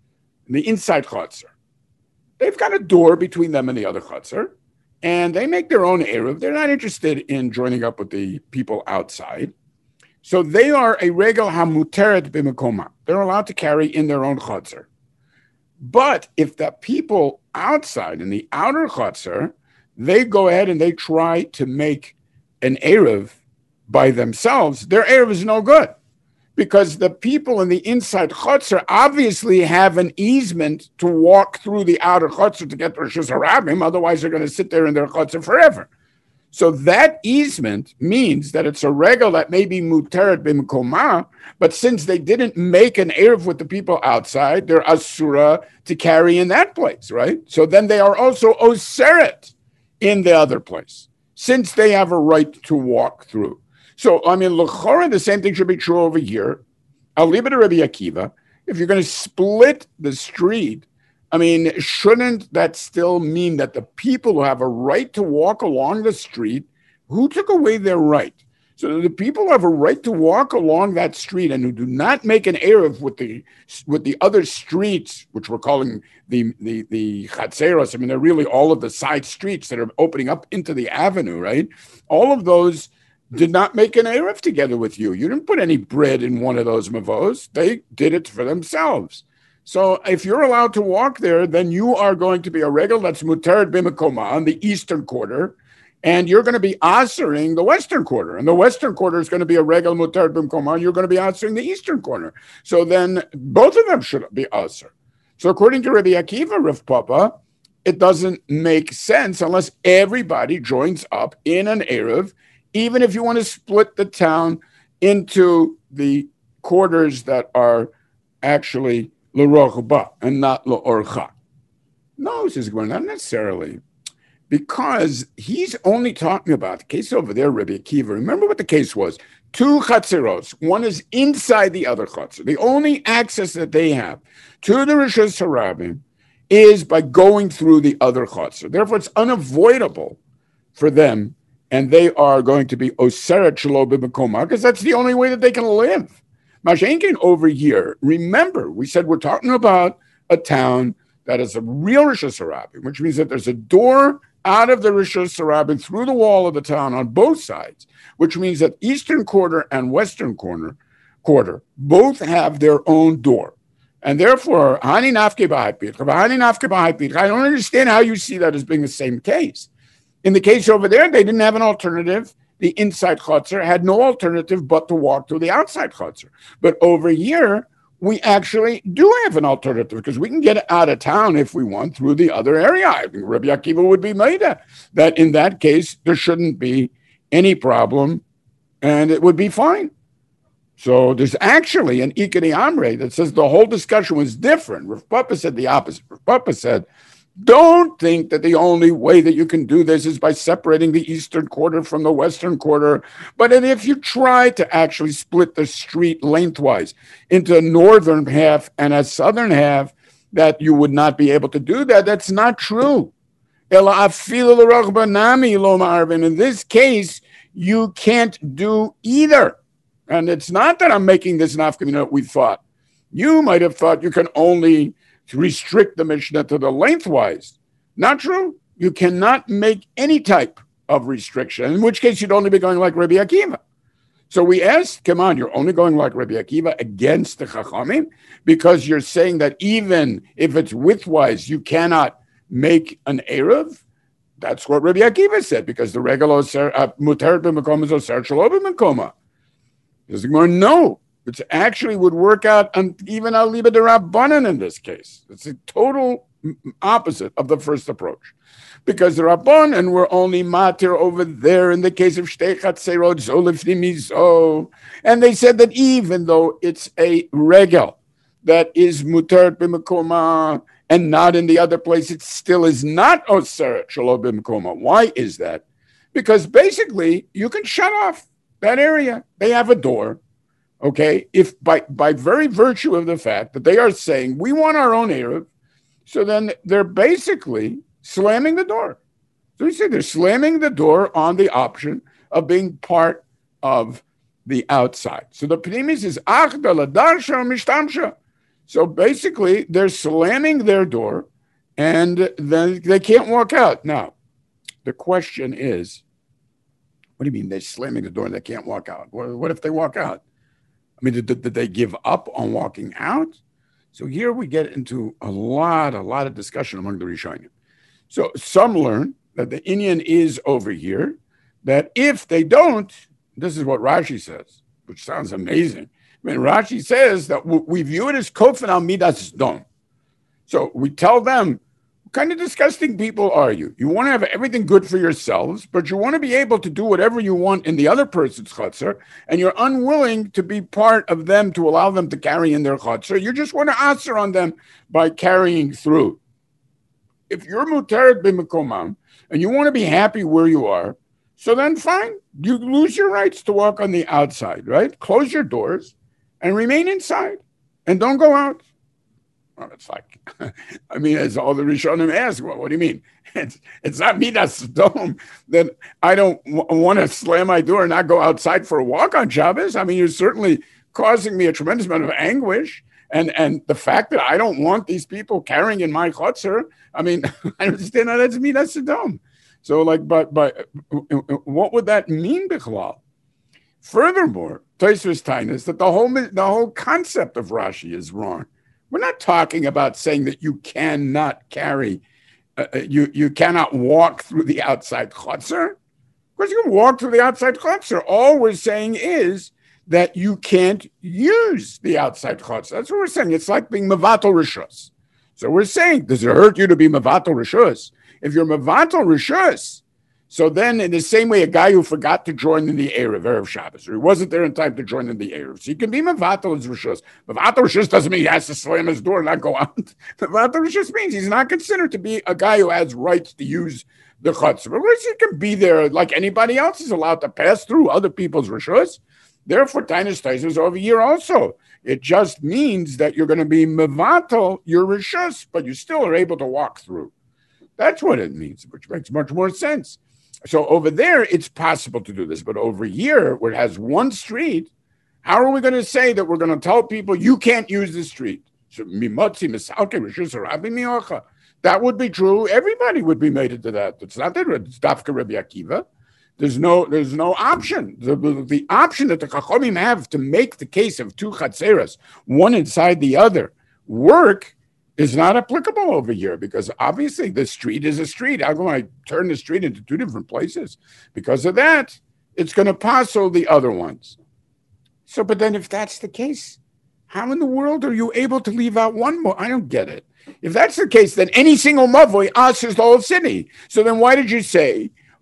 the inside chutzner, they've got a door between them and the other chutzner, and they make their own eruv. They're not interested in joining up with the people outside. So they are a regel hamuteret b'mekoma. They're allowed to carry in their own chutzner. But if the people outside in the outer chutzner, they go ahead and they try to make an eruv by themselves, their eruv is no good. Because the people in the inside chutzner obviously have an easement to walk through the outer chutzner to get to Rosh Hashanah. Otherwise, they're going to sit there in their chutzner forever. So that easement means that it's a regel that may be muteret b'mekoma, but since they didn't make an eruv with the people outside, they're asura to carry in that place, right? So then they are also oseret in the other place, since they have a right to walk through. So, I mean, l'chora, the same thing should be true over here. I'll leave it to Rabbi Akiva. If you're going to split the street, I mean, shouldn't that still mean that the people who have a right to walk along the street, who took away their right? So the people who have a right to walk along that street and who do not make an eruv with the with the other streets, which we're calling the the the chatzeros. I mean, they're really all of the side streets that are opening up into the avenue, right? All of those did not make an eruv together with you. You didn't put any bread in one of those mavos. They did it for themselves. So if you're allowed to walk there, then you are going to be a regel that's muteret b'mekoma on the eastern quarter, and you're going to be answering the western quarter. And the western quarter is going to be a regel muteret b'mekoma, and you're going to be answering the eastern corner. So then both of them should be answered. So according to Rabbi Akiva, Rav Papa, it doesn't make sense unless everybody joins up in an eruv, even if you want to split the town into the quarters that are actually l'rochba and not l'orcha. No, says Gemara, not necessarily. Because he's only talking about the case over there, Rabbi Akiva. Remember what the case was. Two chatzeros. One is inside the other chatzer. The only access that they have to the Rosh Hashanah is by going through the other chatzer. Therefore, it's unavoidable for them, and they are going to be oseret shelo b'mekoma, because that's the only way that they can live. Mashenkin over here, remember, we said we're talking about a town that is a real Rosh Hashanah, which means that there's a door out of the Rosh Hashanah through the wall of the town on both sides, which means that eastern quarter and western corner quarter both have their own door. And therefore, hani nafke b'haypit, hani nafke b'haypit. I don't understand how you see that as being the same case. In the case over there, they didn't have an alternative. The inside chutzner had no alternative but to walk through the outside chutzner. But over here, we actually do have an alternative because we can get out of town if we want through the other area. I think Rabbi Akiva would be made that in that case, there shouldn't be any problem and it would be fine. So there's actually an Ikari Amre that says the whole discussion was different. Rav Papa said the opposite. Rav Papa said, don't think that the only way that you can do this is by separating the eastern quarter from the western quarter, but that if you try to actually split the street lengthwise into a northern half and a southern half, that you would not be able to do that. That's not true. In this case, you can't do either. And it's not that I'm making this nafkamina that we thought. You might have thought you can only restrict the Mishnah to the lengthwise. Not true. You cannot make any type of restriction, in which case you'd only be going like Rabbi Akiva. So we asked, come on, you're only going like Rabbi Akiva against the Chachamim because you're saying that even if it's widthwise, you cannot make an Erev? That's what Rabbi Akiva said, because the regular Mutar b'Mekoma is Oser Shelo b'Mekoma. No, it actually would work out on even al liba d'Rabbanan in this case. It's a total opposite of the first approach. Because the Rabbanan were only matir over there in the case of Shtei Chatzerot Zolifni Mizo. And they said that even though it's a regel that is mutar b'Mekoma and not in the other place, it still is not Oser Shelo b'Mekoma. Why is that? Because basically you can shut off that area. They have a door, okay? If by, by very virtue of the fact that they are saying, we want our own Erev, so then they're basically slamming the door. So you see, they're slamming the door on the option of being part of the outside. So the Pnimis is Achda Ladarsha Mishtamsha. So basically, they're slamming their door, and then they can't walk out. Now, the question is, what do you mean they're slamming the door and they can't walk out? What, what if they walk out? I mean, did, did they give up on walking out? So here we get into a lot, a lot of discussion among the Rishonim. So some learn that the Inyan is over here, that if they don't, this is what Rashi says, which sounds amazing. I mean, Rashi says that we view it as Kofen al Midas Dom. So we tell them, what kind of disgusting people are you? You want to have everything good for yourselves, but you want to be able to do whatever you want in the other person's chutzner, and you're unwilling to be part of them to allow them to carry in their chutzner. You just want to answer on them by carrying through. If you're mutared b'mekomam and you want to be happy where you are, so then fine, you lose your rights to walk on the outside, right? Close your doors and remain inside and don't go out. Well, it's like, I mean, as all the Rishonim ask, well, what do you mean? It's, it's not Midas Dom that I don't w- want to slam my door and not go outside for a walk on Shabbos. I mean, you're certainly causing me a tremendous amount of anguish. And and the fact that I don't want these people carrying in my chutzner, I mean, I understand that that's Midas Dom. So, like, but but what would that mean, Bichlal? Furthermore, Tosfos Tainis that the whole the whole concept of Rashi is wrong. We're not talking about saying that you cannot carry, uh, you you cannot walk through the outside chutzner. Of course, you can walk through the outside chutzner. All we're saying is that you can't use the outside chutzner. That's what we're saying. It's like being mevatel rishus. So we're saying, does it hurt you to be mevatel rishus? If you're mevatel rishus, so then in the same way, a guy who forgot to join in the Erev, Erev Shabbos, or he wasn't there in time to join in the Erev, so he can be mevatel as rishus. Mevatel rishus doesn't mean he has to slam his door and not go out. Mevatel rishus means he's not considered to be a guy who has rights to use the chutzner. But at least he can be there like anybody else is allowed to pass through other people's rishus. Therefore, Tainis Tais is over here also. It just means that you're going to be mevatel your rishus, but you still are able to walk through. That's what it means, which makes much more sense. So over there, it's possible to do this. But over here, where it has one street, how are we going to say that we're going to tell people you can't use the street? So that would be true. Everybody would be made into that. It's not that it's Dafka Rabbi Akiva. There's no, there's no option. The, the option that the Chachamim have to make the case of two chatzeras, one inside the other, work is not applicable over here because obviously the street is a street. How can I turn the street into two different places? Because of that, it's going to passel the other ones. So, but then if that's the case, how in the world are you able to leave out one more? I don't get it. If that's the case, then any single mavoi asks the whole city. So then why did you say,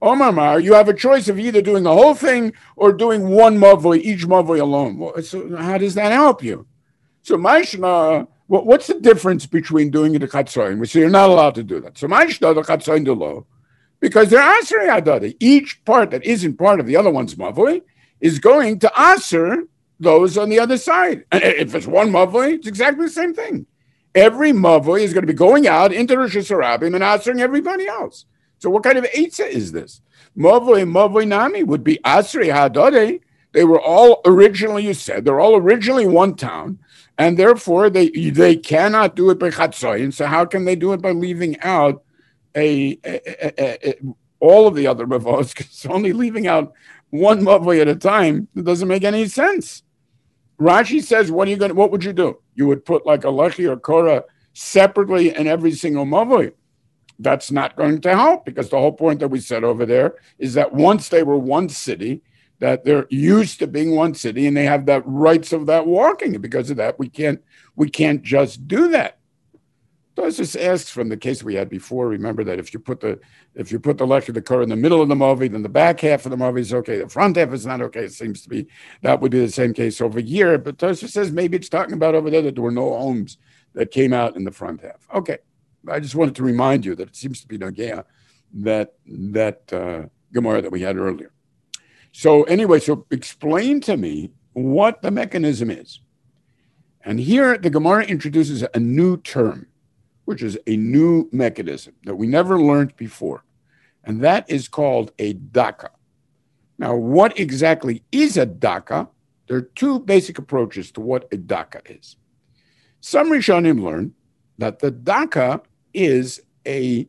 Omar Mar, you have a choice of either doing the whole thing or doing one mavoi, each mavoi alone. Well, so how does that help you? So Maishna, what, what's the difference between doing it a chatzoin? We say you're not allowed to do that. So Maishna, the chatzoin de lo, because they're asering adade. Each part that isn't part of the other one's mavoi is going to aser those on the other side. And if it's one mavoi, it's exactly the same thing. Every mavoi is going to be going out into Rosh Hashanah and asering everybody else. So what kind of eitzah is this? Mavoi, mavoi nami would be asri hadade. They were all originally, you said, they're all originally one town, and therefore they they cannot do it by chatzoyin. So how can they do it by leaving out a, a, a, a all of the other mavos? Because only leaving out one mavoi at a time, it doesn't make any sense. Rashi says, what are you going? What would you do? You would put like a lechi or korah separately in every single mavoi. That's not going to help, because the whole point that we said over there is that once they were one city, that they're used to being one city and they have the rights of that walking. And because of that, we can't we can't just do that. Tosus asks from the case we had before. Remember that if you put the if you put the left of the car in the middle of the movie, then the back half of the movie is okay. The front half is not okay. It seems to be that would be the same case over here. But Tosus says maybe it's talking about over there that there were no homes that came out in the front half. Okay. I just wanted to remind you that it seems to be Nagea, that that uh, Gemara that we had earlier. So anyway, so explain to me what the mechanism is. And here the Gemara introduces a new term, which is a new mechanism that we never learned before. And that is called a daka. Now, what exactly is a daka? There are two basic approaches to what a daka is. Some Rishonim learn that the daka is a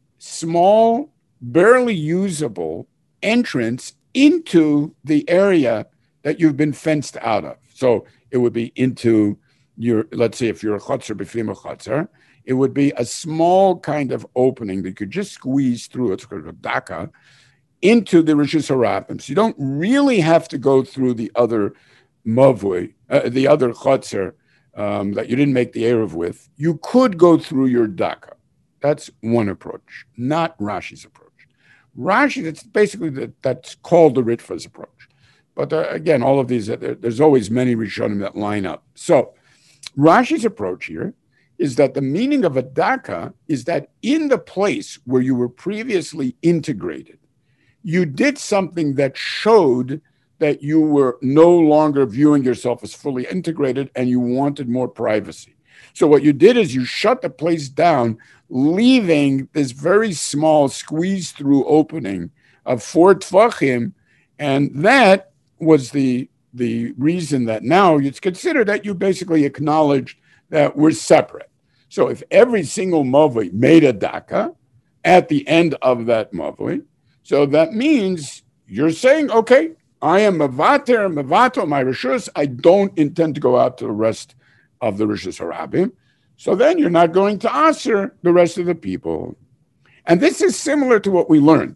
small, barely usable entrance into the area that you've been fenced out of. So it would be into your, let's say if you're a chotzer, b'fim a chotzer, it would be a small kind of opening that you could just squeeze through, it's called a daka, into the Rishus Harabim. So you don't really have to go through the other mavui, uh, the other chotzer, Um, that you didn't make the Erev with. You could go through your daka. That's one approach, not Rashi's approach. Rashi, that's basically the, that's called the Ritva's approach. But uh, again, all of these, uh, there, there's always many Rishonim that line up. So Rashi's approach here is that the meaning of a daka is that in the place where you were previously integrated, you did something that showed that you were no longer viewing yourself as fully integrated and you wanted more privacy. So what you did is you shut the place down, leaving this very small squeeze-through opening of four tvachim, and that was the, the reason that now it's considered that you basically acknowledged that we're separate. So if every single mavoi made a daka at the end of that mavoi, so that means you're saying, okay, I am Mavater, Mavato, my Rishus. I don't intend to go out to the rest of the Rishus Harabim. So then you're not going to answer the rest of the people. And this is similar to what we learned.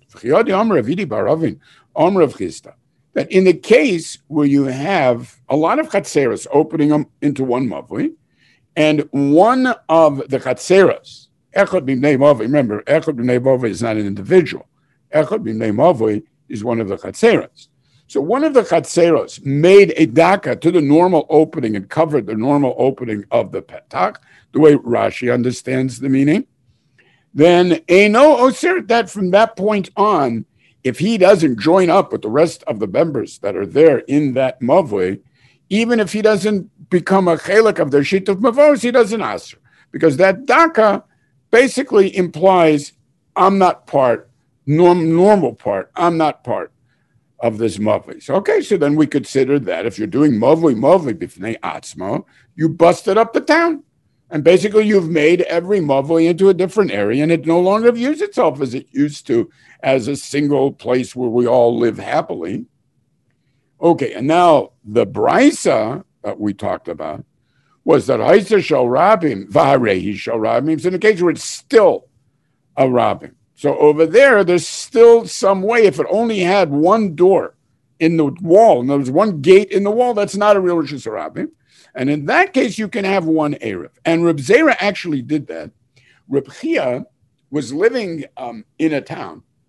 That in the case where you have a lot of chatzeros opening them into one mavui, and one of the chatzeros, Echad b'mnei mavui, remember, Echad b'mnei mavui is not an individual. Echad b'mnei mavui is one of the chatzeros. So one of the chatzeros made a daka to the normal opening and covered the normal opening of the petach, the way Rashi understands the meaning. Then Eino Osir, that from that point on, if he doesn't join up with the rest of the members that are there in that mavui, even if he doesn't become a chelik of their shit of mavos, he doesn't answer. Because that daka basically implies, I'm not part, norm, normal part, I'm not part of this mavui. So, okay, so then we consider that if you're doing mavui, mavui b'fnei atzmo, you busted up the town. And basically you've made every mavui into a different area, and it no longer views itself as it used to, as a single place where we all live happily. Okay, and now the brisa that we talked about was that Haisa shall rabim, vaharehi shall rabim. So in the case where it's still a rabim. So over there, there's still some way. If it only had one door in the wall, and there was one gate in the wall, that's not a real Rishus Harabim. And in that case, you can have one Erev. And Reb Zera actually did that. Reb Chia was living um, in a town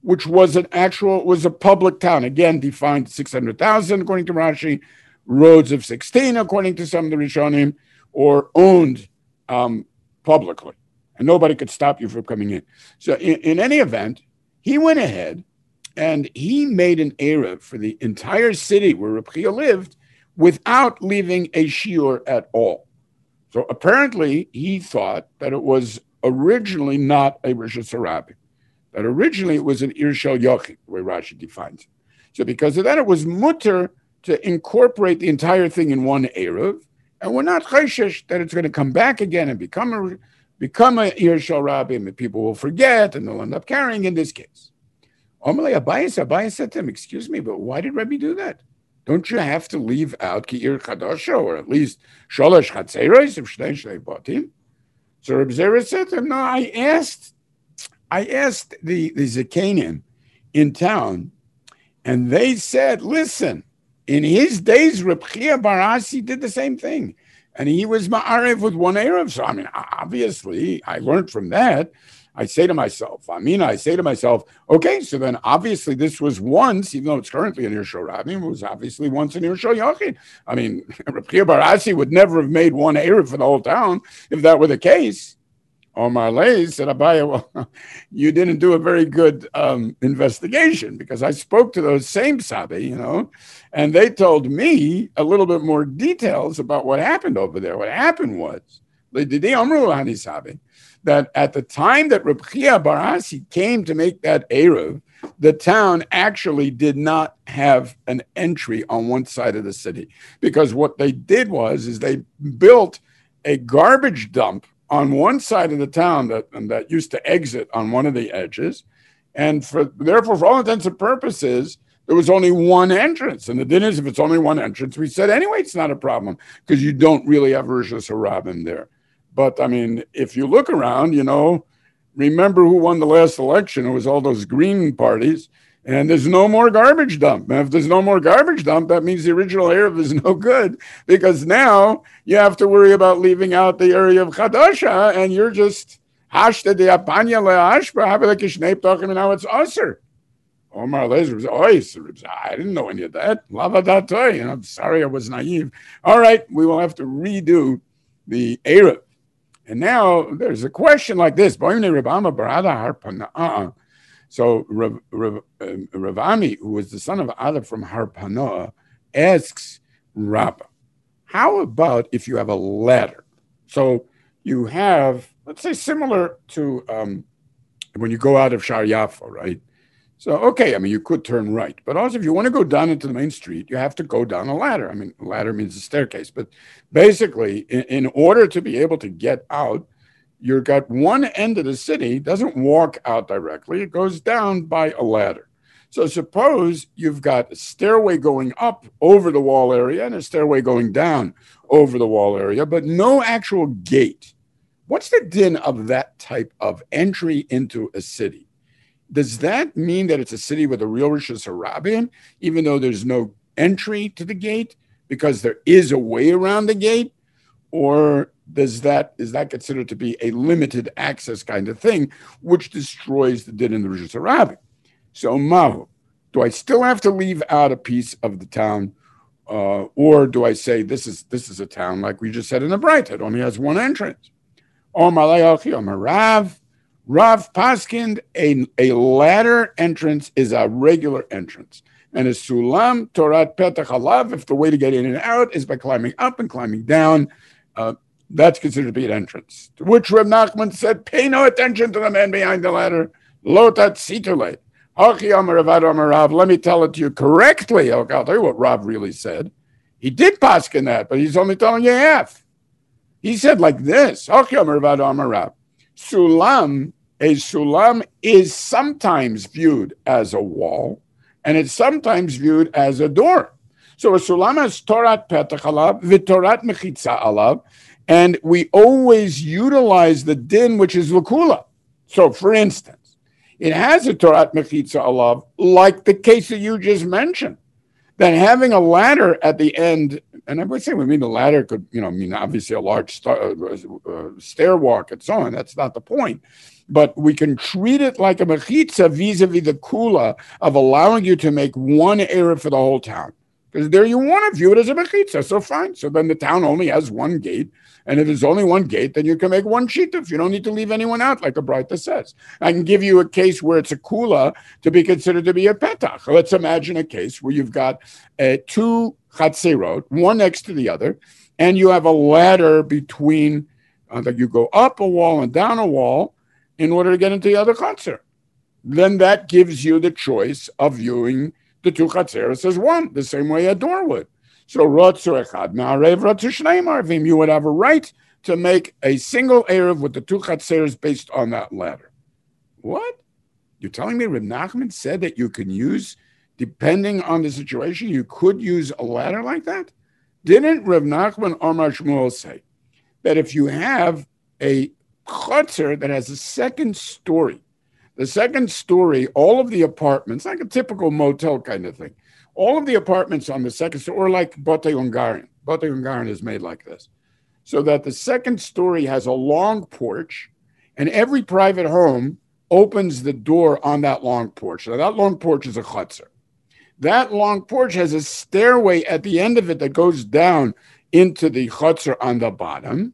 which was an actual, was a public town. Again, defined six hundred thousand, according to Rashi, roads of sixteen, according to some of the Rishonim, or owned um, publicly. And nobody could stop you from coming in. So in, in any event, he went ahead and he made an Erev for the entire city where Reb Chia lived without leaving a shiur at all. So apparently he thought that it was originally not a Rosh Hashanah, that originally it was an Ir Shel Yochid, the way Rashi defines it. So because of that, it was mutter to incorporate the entire thing in one Erev, and we're not chayshish that it's going to come back again and become a become a Ir Shel Rabbi, and people will forget and they'll end up carrying in this case. Omalei Abayis, Abayis said to him, excuse me, but why did Rebbe do that? Don't you have to leave out Ki'ir Chadasha, or at least Sholosh Chatzeros, if Shnei Shnei Batim? So Reb Zera said to him, no, I asked, I asked the, the Zekanim in town, and they said, listen, in his days, Reb Chia bar Asi did the same thing. And he was ma'arev with one Erev. So, I mean, obviously, I learned from that. I say to myself, I mean, I say to myself, okay, so then obviously this was once, even though it's currently an Ir Shel Rabbi, it was obviously once an Ir Shel Yochid. I mean, Reb Chia bar Asi would never have made one Erev for the whole town if that were the case. Omar Lei said, Abaya, well, you didn't do a very good um, investigation, because I spoke to those same Sabi, you know, and they told me a little bit more details about what happened over there. What happened was, that at the time that Reb Chia bar Asi came to make that Erev, the town actually did not have an entry on one side of the city, because what they did was is they built a garbage dump on one side of the town that, that used to exit on one of the edges. And for therefore, for all intents and purposes, there was only one entrance. And the din is, if it's only one entrance, we said, anyway, it's not a problem, because you don't really have Rosh Hashanah there. But, I mean, if you look around, you know, remember who won the last election? It was all those green parties. And there's no more garbage dump. And if there's no more garbage dump, that means the original Erev is no good, because now you have to worry about leaving out the area of Chadasha, and you're just hashta de apanya le'ashba havelekishnei ptachim, and now it's usher. Omar Lezer was, oh, I didn't know any of that. Lavadatoy, and I'm sorry, I was naive. All right, we will have to redo the Erev. And now there's a question like this. So Rav, Rav, um, Rav Ami, who was the son of Ada from Har Panoah, asks Rabbah, how about if you have a ladder? So you have, let's say, similar to um, when you go out of Shar Yafo, right? So, okay, I mean, you could turn right. But also, if you want to go down into the main street, you have to go down a ladder. I mean, a ladder means a staircase. But basically, in, in order to be able to get out, you've got one end of the city, doesn't walk out directly. It goes down by a ladder. So suppose you've got a stairway going up over the wall area and a stairway going down over the wall area, but no actual gate. What's the din of that type of entry into a city? Does that mean that it's a city with a real Rosh Hashanah, even though there's no entry to the gate, because there is a way around the gate? Or does that is that considered to be a limited access kind of thing, which destroys the din in the Rosh Hashanah? So, Mahu, do I still have to leave out a piece of the town, uh, or do I say this is this is a town like we just said in the Bright? It only has one entrance. Or Rav, Rav Paskind, a, a ladder entrance is a regular entrance. And a sulam, Torat Petach Halav, if the way to get in and out is by climbing up and climbing down, uh, that's considered to be an entrance. To which Reb Nachman said, pay no attention to the man behind the ladder. Lotat situle. Let me tell it to you correctly. Okay, I'll tell you what Rav really said. He did paskin that, but he's only telling you half. He said like this. Sulam, a sulam is sometimes viewed as a wall, and it's sometimes viewed as a door. So a sulam has Torat Petach alav, v'Torat Mechitza alav, and we always utilize the din, which is Lakula. So, for instance, it has a Torat Mechitza alav, like the case that you just mentioned, that having a ladder at the end and I would say, we mean the ladder could, you know, I mean, obviously a large star, uh, uh, stair walk and so on. That's not the point. But we can treat it like a mechitza vis-a-vis the kula of allowing you to make one eruv for the whole town. Because there you want to view it as a mechitza. So fine. So then the town only has one gate. And if there's only one gate, then you can make one shituf. You don't need to leave anyone out, like the Braita says. I can give you a case where it's a kula to be considered to be a petach. Let's imagine a case where you've got uh, two chatzerot, one next to the other, and you have a ladder between, uh, that you go up a wall and down a wall in order to get into the other chatzer. Then that gives you the choice of viewing the two chatzeros as one, the same way a door would. So Rotzu Echad Ma'arev Rotzu Shnei Marvim, you would have a right to make a single eruv with the two chatzeros based on that ladder. What? You're telling me Reb Nachman said that you can use, depending on the situation, you could use a ladder like that? Didn't Reb Nachman Omar Shmuel say that if you have a chatzer that has a second story, the second story, all of the apartments, like a typical motel kind of thing, all of the apartments on the second story, or like Bate Ungarian. Bate Ungarian is made like this. So that the second story has a long porch, and every private home opens the door on that long porch. So that long porch is a chutzner. That long porch has a stairway at the end of it that goes down into the chutzner on the bottom.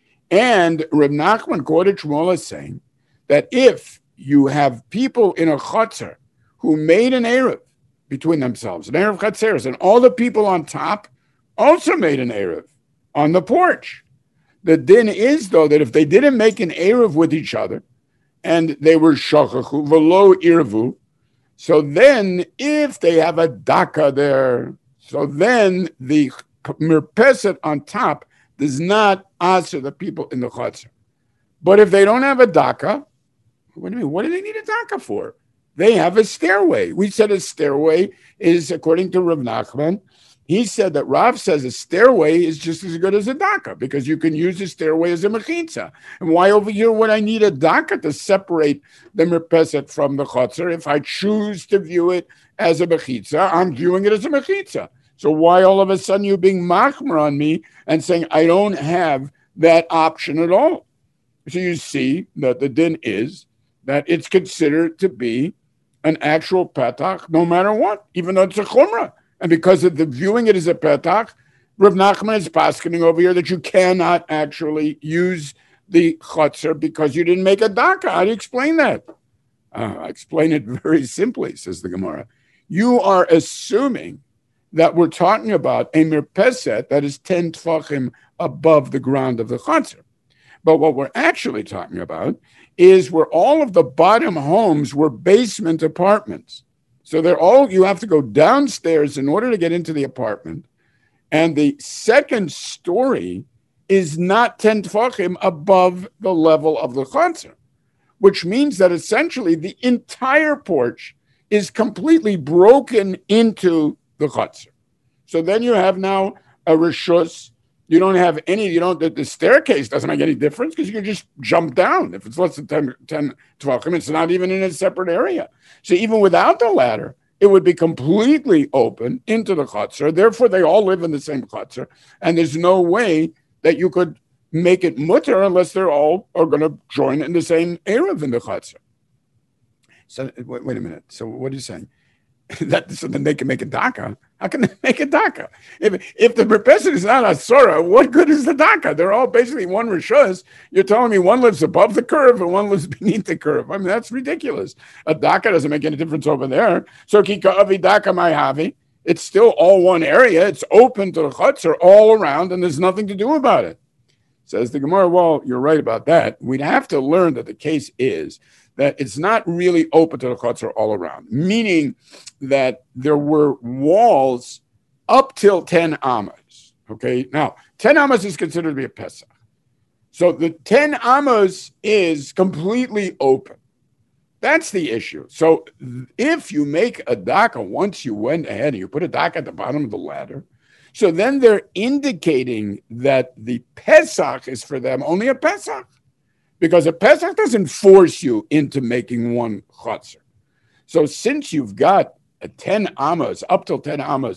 And Reb Nachman quoted Shmuel as saying that if you have people in a chutzner who made an eruv between themselves, an eruv chatzeros, and all the people on top also made an eruv on the porch. The din is, though, that if they didn't make an eruv with each other, and they were shachachu v'lo irvu, so then if they have a daka there, so then the mirpeset on top does not answer the people in the chutzner. But if they don't have a daka, what do you mean? What do they need a daka for? They have a stairway. We said a stairway is, according to Rav Nachman, he said that Rav says a stairway is just as good as a daka because you can use a stairway as a mechitza. And why over here would I need a daka to separate the merpeset from the chotzer? If I choose to view it as a mechitza, I'm viewing it as a mechitza. So why all of a sudden you being machmer on me and saying I don't have that option at all? So you see that the din is that it's considered to be an actual petach, no matter what, even though it's a chumrah. And because of the viewing it as a petach, Rav Nachman is paskening over here that you cannot actually use the chotzer because you didn't make a daka. How do you explain that? Uh, I explain it very simply, says the Gemara. You are assuming that we're talking about a mirpeset that is ten tfachim above the ground of the chotzer. But what we're actually talking about is where all of the bottom homes were basement apartments. So they're all, you have to go downstairs in order to get into the apartment. And the second story is not ten tfachim above the level of the chotzer, which means that essentially the entire porch is completely broken into the chotzer. So then you have now a reshus. You don't have any, you don't, the, the staircase doesn't make any difference because you can just jump down. If it's less than ten, ten tefachim, it's not even in a separate area. So even without the ladder, it would be completely open into the chotzer. Therefore, they all live in the same chotzer. And there's no way that you could make it mutter unless they're all are going to join in the same eruv in the chotzer. So wait, wait a minute. So what are you saying? That so then they can make a daka. How can they make a daka? If if the person is not a surah, what good is the daka? They're all basically one rishus. You're telling me one lives above the curve and one lives beneath the curve. I mean, that's ridiculous. A daka doesn't make any difference over there. So kika avi daka my havi. It's still all one area. It's open to the chotzer all around, and there's nothing to do about it. Says the Gemara, well, you're right about that. We'd have to learn that the case is that it's not really open to the chotzer all around, meaning that there were walls up till ten amos. Okay, now ten amos is considered to be a Pesach. So the ten amos is completely open. That's the issue. So if you make a daka, once you went ahead and you put a daka at the bottom of the ladder, so then they're indicating that the Pesach is for them only a Pesach. Because a Pesach doesn't force you into making one chotzer. So since you've got a ten amos, up till ten amos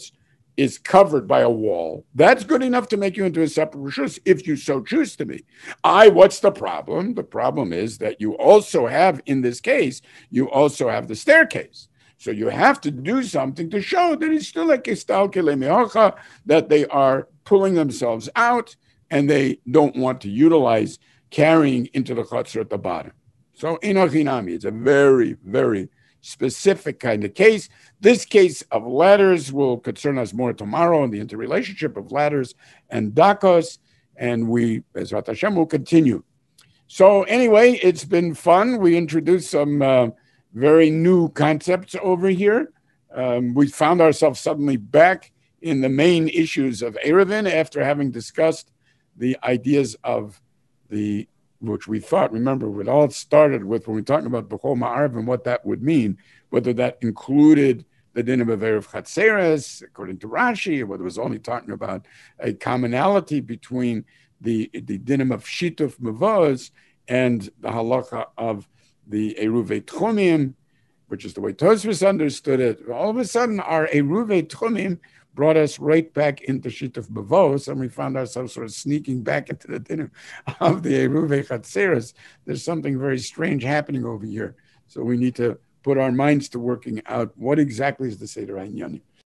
is covered by a wall, that's good enough to make you into a separate rishus if you so choose to be. I, what's the problem? The problem is that you also have, in this case, you also have the staircase. So you have to do something to show that it's still like Istal Kele Meocha, that they are pulling themselves out and they don't want to utilize carrying into the chutzner at the bottom. So Inochinami, it's a very, very specific kind of case. This case of ladders will concern us more tomorrow in the interrelationship of ladders and dakos, and we, Bezrat Hashem, will continue. So anyway, it's been fun. We introduced some uh, very new concepts over here. Um, we found ourselves suddenly back in the main issues of Eruvin after having discussed the ideas of the which we thought, remember, it all started with when we were talking about Bechol Ma'arav and what that would mean, whether that included the din of Erev Chatzeres, according to Rashi, or whether it was only talking about a commonality between the, the dinim of Shituf Mavos and the halacha of the Eruvei Tchumim, which is the way Tosfos understood it. All of a sudden, our Eruvei Tchumim brought us right back into Shituf Bavos, and we found ourselves sort of sneaking back into the dinner of the Eruvei Chatzeres. There's something very strange happening over here. So we need to put our minds to working out what exactly is the Seder HaInyanim.